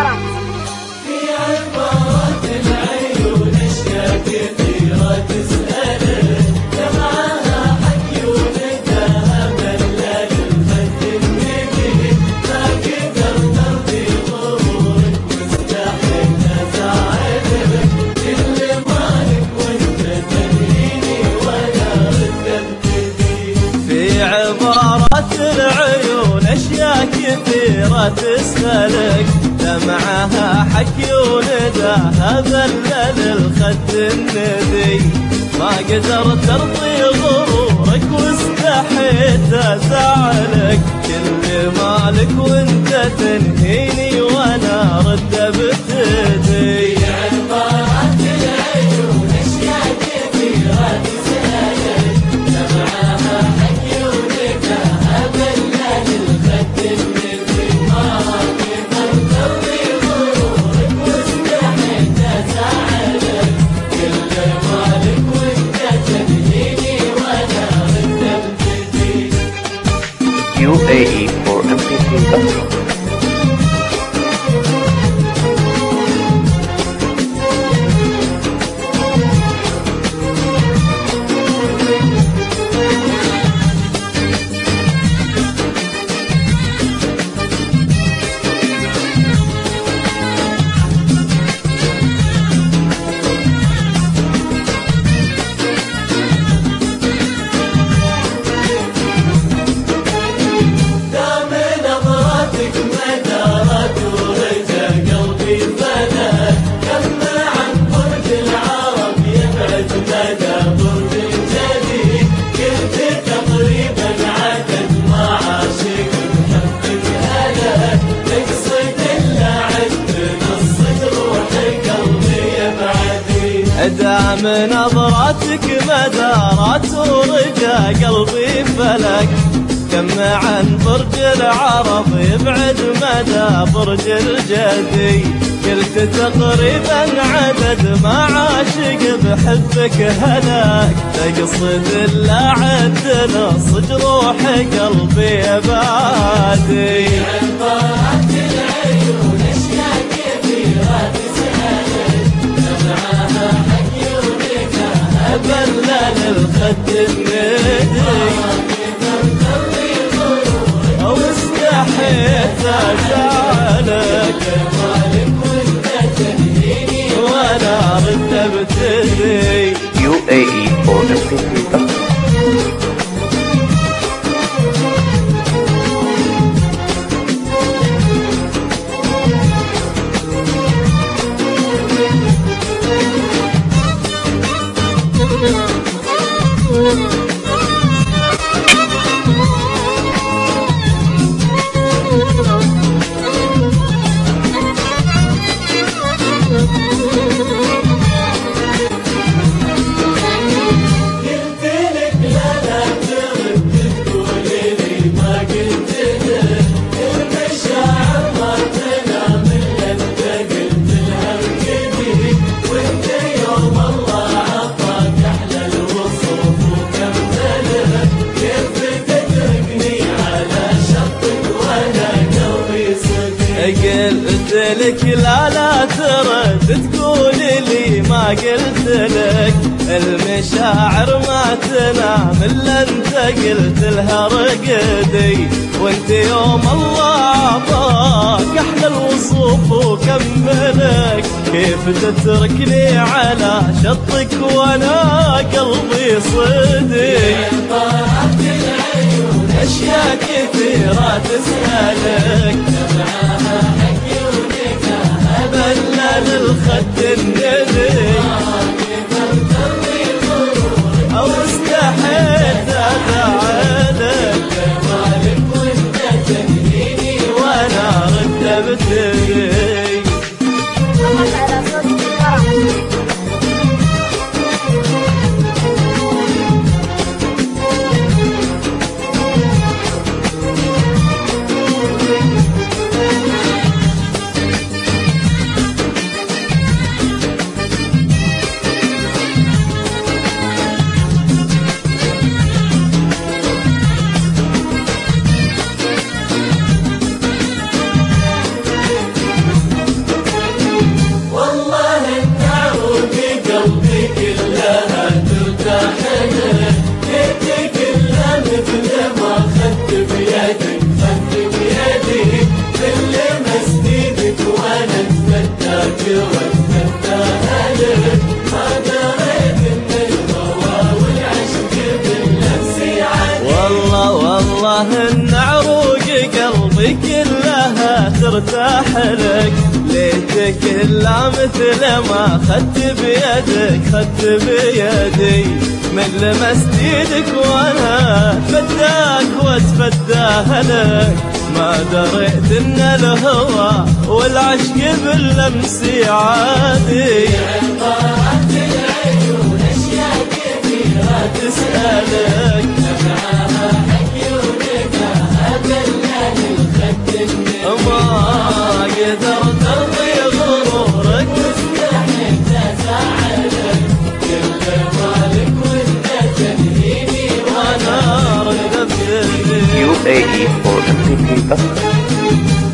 الغرام. في عبارات العيون اشياء كثيرة تسألك، دمعها حكي ونداها ملال الخد الندي، ما قدر ترضي غرورك مستحيل ازعلك، كل مالك وانت تنهيني وانا رد ابتدي. في عبارات العيون اشياء كثيرة تسألك، دمعها حكي ونداها بلل الخد الندي، ما قدر ترضي غرورك واستحيت ازعلك، كل مالك وانت تنهيني وانا رد ابتدي. عبارات العيون اشياء كثيرة تسألك، دمعها حكي ونداها بلل الخد الندي، ما قدر ترضي غرورك واستحيت ازعلك، كل مالك وانت تنهيني وانا رد ابتدي. UAE for MP3.com. دام نظراتك مدارات ورجا قلبي فلك، كم عن برج العرب يبعد مدى برج الجدي، قلت تقريبا عدد ما عاشق بحبك هلاك، تقصد الا عد نص روحي قلبي بادي. عبارات العيون اشياء كثيرة تسألك، دمعها حكي ونداها بلل الخد الندي، أو استحيت أزعلك، مالك وانت تنهيني وأنا رد ابتدي. UAE for MP3.com. قلت لك لا ترد تقولي لي ما قلت لك، المشاعر ما تنام الا انت قلت لها رقدي، وانت يوم الله عطاك احلى الوصوف وكملك، كيف تتركني على شطك وانا قلبي صدي. عبارات العيون اشياء كثيرة تسألك، دمعها حكي ونداها بلل الخد الندي، أو استحيت أزعلك، مالك وانت تنهيني وانا رد ابتدي. فقط على صوت الغرام. لك ليتك إلا مثل ما خدت بيدي من لمست ايدك وانا اتفداك واتفداها لك ما دريت ان الهوى والعشق باللمس عادي طلعت العيون اشياء كثيرة تسألك نفعها عيونك أدلاني الخد ما قدرت ارضي غرورك مستحيل تزعلك كل مالك وانت تنهيني وانا ردت UAE for MP3